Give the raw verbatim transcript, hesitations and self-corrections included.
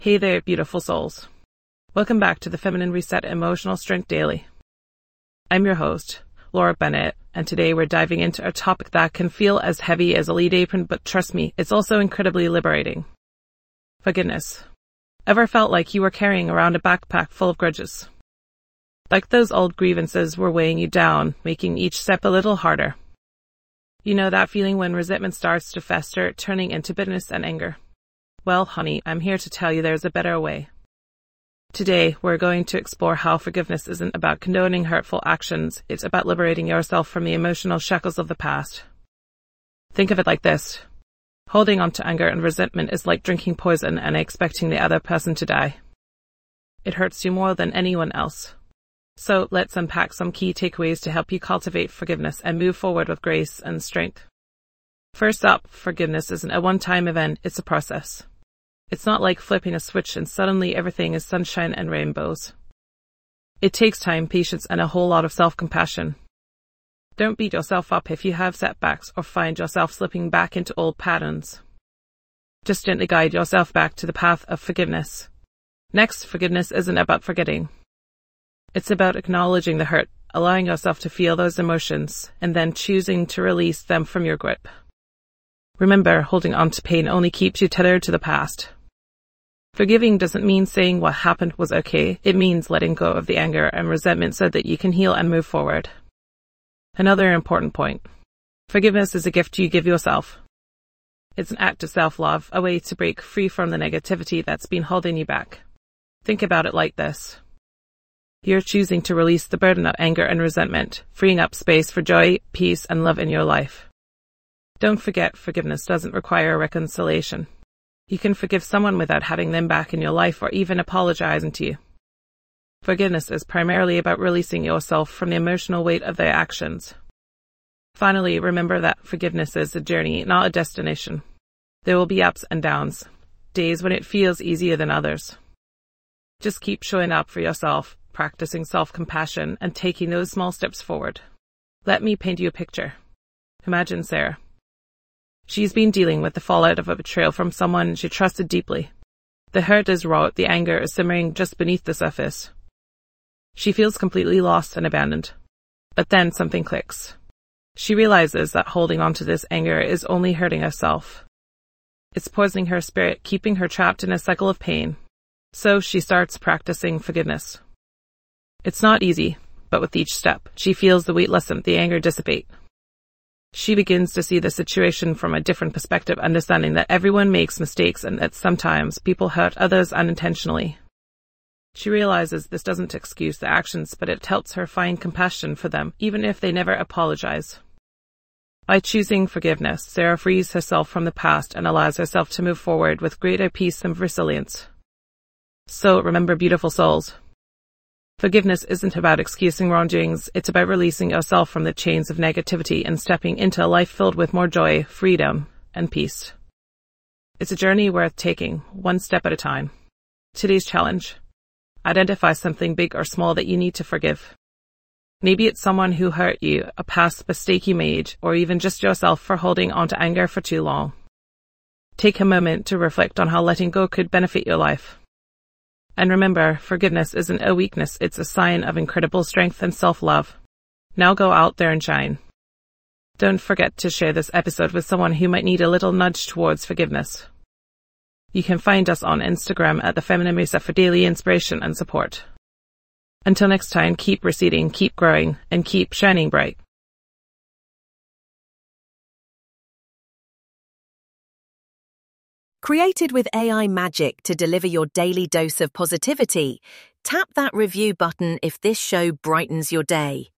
Hey there, beautiful souls. Welcome back to the Feminine Reset Emotional Strength Daily. I'm your host, Laura Bennett, and today we're diving into a topic that can feel as heavy as a lead apron, but trust me, it's also incredibly liberating. Forgiveness. Ever felt like you were carrying around a backpack full of grudges? Like those old grievances were weighing you down, making each step a little harder. You know that feeling when resentment starts to fester, turning into bitterness and anger? Well, honey, I'm here to tell you there's a better way. Today, we're going to explore how forgiveness isn't about condoning hurtful actions, it's about liberating yourself from the emotional shackles of the past. Think of it like this. Holding on to anger and resentment is like drinking poison and expecting the other person to die. It hurts you more than anyone else. So let's unpack some key takeaways to help you cultivate forgiveness and move forward with grace and strength. First up, forgiveness isn't a one-time event, it's a process. It's not like flipping a switch and suddenly everything is sunshine and rainbows. It takes time, patience, and a whole lot of self-compassion. Don't beat yourself up if you have setbacks or find yourself slipping back into old patterns. Just gently guide yourself back to the path of forgiveness. Next, forgiveness isn't about forgetting. It's about acknowledging the hurt, allowing yourself to feel those emotions, and then choosing to release them from your grip. Remember, holding on to pain only keeps you tethered to the past. Forgiving doesn't mean saying what happened was okay, it means letting go of the anger and resentment so that you can heal and move forward. Another important point. Forgiveness is a gift you give yourself. It's an act of self-love, a way to break free from the negativity that's been holding you back. Think about it like this. You're choosing to release the burden of anger and resentment, freeing up space for joy, peace, and love in your life. Don't forget, forgiveness doesn't require reconciliation. You can forgive someone without having them back in your life or even apologizing to you. Forgiveness is primarily about releasing yourself from the emotional weight of their actions. Finally, remember that forgiveness is a journey, not a destination. There will be ups and downs, days when it feels easier than others. Just keep showing up for yourself, practicing self-compassion, and taking those small steps forward. Let me paint you a picture. Imagine Sarah. She's been dealing with the fallout of a betrayal from someone she trusted deeply. The hurt is raw, the anger is simmering just beneath the surface. She feels completely lost and abandoned. But then something clicks. She realizes that holding on to this anger is only hurting herself. It's poisoning her spirit, keeping her trapped in a cycle of pain. So she starts practicing forgiveness. It's not easy, but with each step, she feels the weight lessen, the anger dissipate. She begins to see the situation from a different perspective, understanding that everyone makes mistakes and that sometimes people hurt others unintentionally. She realizes this doesn't excuse the actions, but it helps her find compassion for them, even if they never apologize. By choosing forgiveness, Sarah frees herself from the past and allows herself to move forward with greater peace and resilience. So remember, beautiful souls. Forgiveness isn't about excusing wrongdoings, it's about releasing yourself from the chains of negativity and stepping into a life filled with more joy, freedom, and peace. It's a journey worth taking, one step at a time. Today's challenge. Identify something big or small that you need to forgive. Maybe it's someone who hurt you, a past mistake you made, or even just yourself for holding on to anger for too long. Take a moment to reflect on how letting go could benefit your life. And remember, forgiveness isn't a weakness, it's a sign of incredible strength and self-love. Now go out there and shine. Don't forget to share this episode with someone who might need a little nudge towards forgiveness. You can find us on Instagram at The Feminine Reset for daily inspiration and support. Until next time, keep receding, keep growing, and keep shining bright. Created with A I magic to deliver your daily dose of positivity, tap that review button if this show brightens your day.